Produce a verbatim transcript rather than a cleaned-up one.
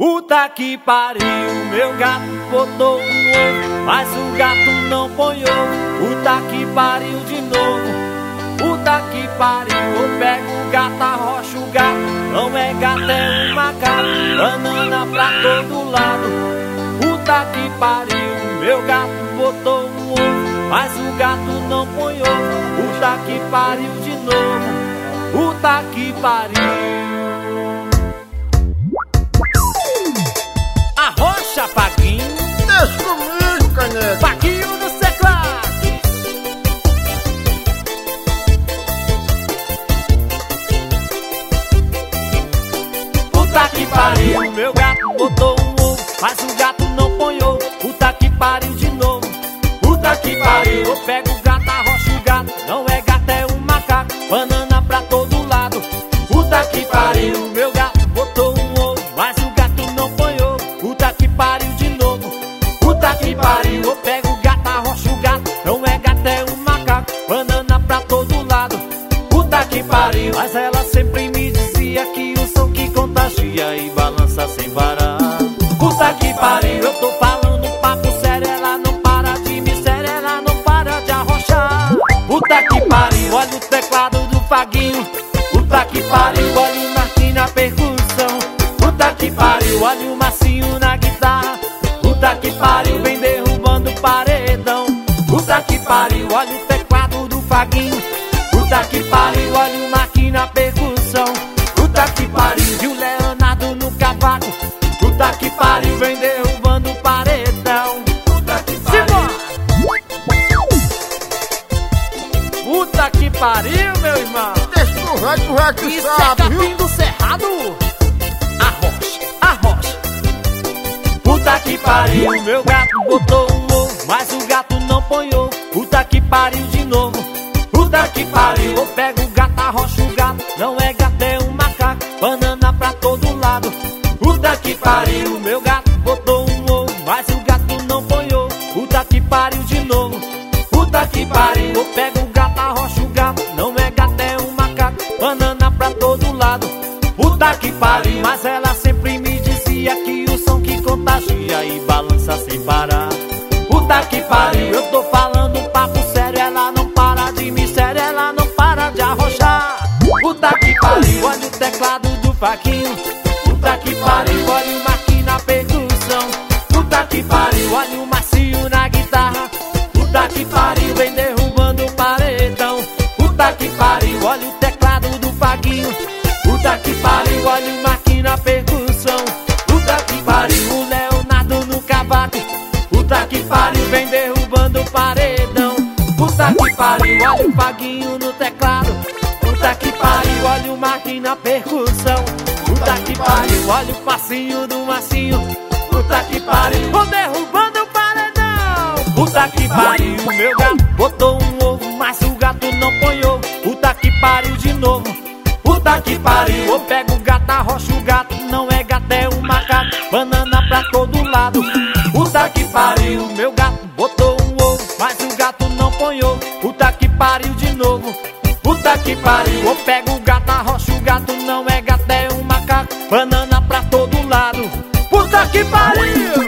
Puta que pariu, meu gato botou um ovo, mas o gato não põe ovo. Puta que pariu de novo. Puta que pariu, eu pego o gato, arrocho o gato. Não é gato, é um macaco. Banana pra todo lado. Puta que pariu, meu gato botou um ovo, mas o gato não põe ovo. Puta que pariu de novo. Puta que pariu. Arrocha, Paquinho. Deixa comigo, caneta. Paquinho no teclado. Puta que pariu, meu gato botou um ovo, mas o gato não põe ovo. Puta que pariu de novo. Puta que pariu, eu pego o gato, arrocho o gato. Não é gato, é um macaco. Banana pra todo lado. Puta que pariu, meu gato botou um ovo, mas o gato não põe ovo. Puta que pariu de novo. Puta que pariu, eu pego o gato, arrocho o gato. Não é gato, é um macaco. Banana pra todo lado. Puta que pariu, mas ela sempre me dizia que o som que contagia e balança sem parar. Puta que pariu, eu tô falando um papo sério. Ela não para de me sério, ela não para de arrochar. Puta que pariu, olha o teclado do Paguinho. Puta que pariu, olha o Marquinhos na percussão. Puta que pariu, olha o Massinho na guitarra. Puta que pariu, vem derrubando o paredão. Puta que pariu, olha o teclado do Paguinho. Puta que pariu, olha o Marquinhos na percussão. Puta que pariu, e o Leonardo no cavaco. Puta que pariu, vem derrubando o paredão. Puta que pariu. Puta que pariu, meu irmão. Deixa pro velho, pro velho que Isso é sabe, capim viu? do cerrado. Arrocha, arrocha. Puta que pariu, meu gato botou um ovo, mas o gato não põe ovo. Puta que pariu de novo. Puta que pariu, eu pego o gato, arrocho o gato. Não é gato, é um macaco. Banana pra todo lado. Puta que pariu, meu gato botou um ovo, mas o gato não põe ovo. Puta que pariu de novo. Puta que pariu, eu pego o gato, arrocho o gato. Não é gato, é um macaco. Banana pra todo lado. Puta que pariu, mas ela sempre me dizia que o som que contagia e balança sem parar. Puta que pariu, eu tô falando um papo sério. Ela não para de me sério, ela não para de arrochar. Puta que pariu, olha o teclado do Paquinho. Puta que pariu, olha o Marquinhos na percussão. Puta que pariu, olha o Massinho na guitarra. Puta que pariu, vem derrubando o paredão. Puta que pariu, olha o teclado do Paguinho. Puta que pariu, olha o Marquinhos na percussão. Puta que pariu, o Leonardo no cavaco. Puta que pariu, vem derrubando o paredão. Puta que pariu, olha o Paguinho no teclado. Puta que pariu, olha o Marquinhos na percussão. Puta que pariu, olha o passinho do Massinho. Puta que pariu, vou derrubando o paredão. Puta que pariu, meu gato botou um ovo, mas o gato não põe ovo. Puta que pariu de novo. Puta que pariu, eu pego o gato, arrocho o gato. Não é gato, é um macaco. Banana pra todo lado. Puta que pariu, meu gato botou um ovo, mas o gato não põe ovo. Puta que pariu de novo. Puta que pariu, eu pego o gato, arrocho o gato. Não é gato, é um macaco. Banana pra todo lado. Puta que pariu.